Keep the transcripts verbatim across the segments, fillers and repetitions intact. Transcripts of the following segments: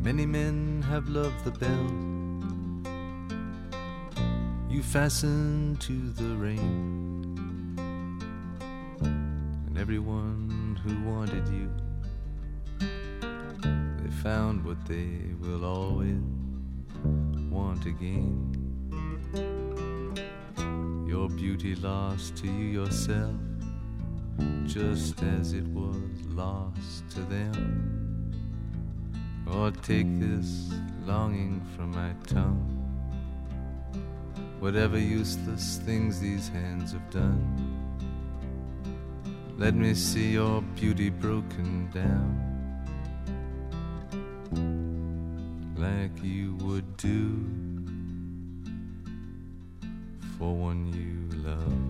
Many men have loved the bell you fastened to the rein, and everyone who wanted you, they found what they will always want again. Your beauty lost to you yourself, just as it was lost to them. Or take this longing from my tongue, whatever useless things these hands have done. Let me see your beauty broken down, like you would do for one you love.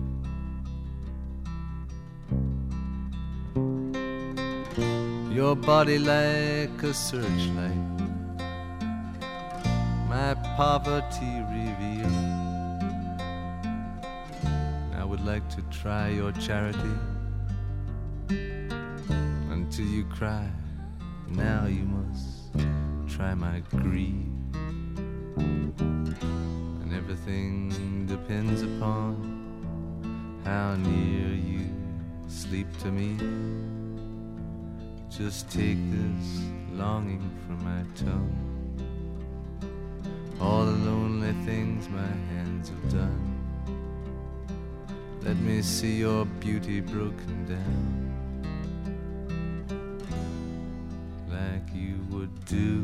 Your body like a searchlight, my poverty revealed. I would like to try your charity until you cry. Now you must try my greed, and everything depends upon how near you sleep to me. Just take this longing from my tongue, all the lonely things my hands have done. Let me see your beauty broken down, like you would do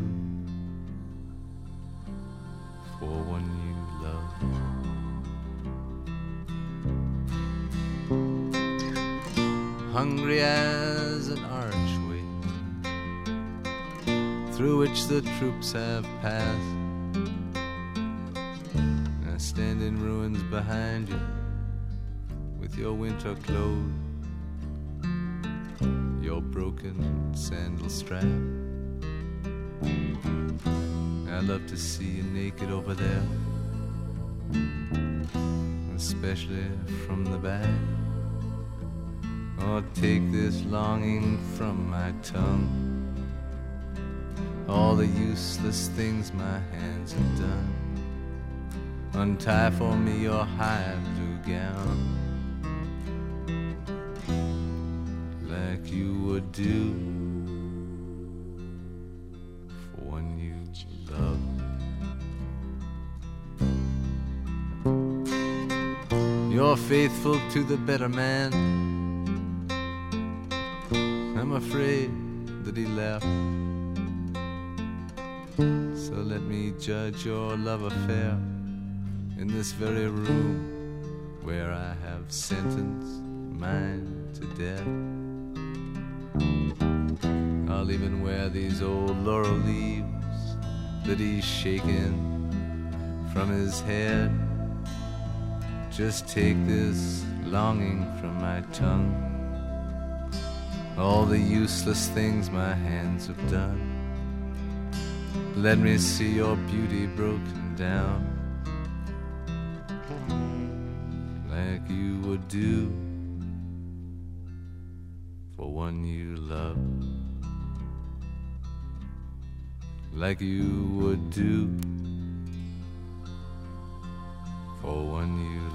for one you love. Hungry as an archway through which the troops have passed, I stand in ruins behind you with your winter clothes, your broken sandal strap. I love to see you naked over there, especially from the back. Or take this longing from my tongue, all the useless things my hands have done. Untie for me your high blue gown, like you would do for one you love. You're faithful to the better man, I'm afraid that he left. So let me judge your love affair in this very room where I have sentenced mine to death. I'll even wear these old laurel leaves that he's shaken from his head. Just take this longing from my tongue, all the useless things my hands have done. Let me see your beauty broken down, like you would do for one you love, like you would do for one you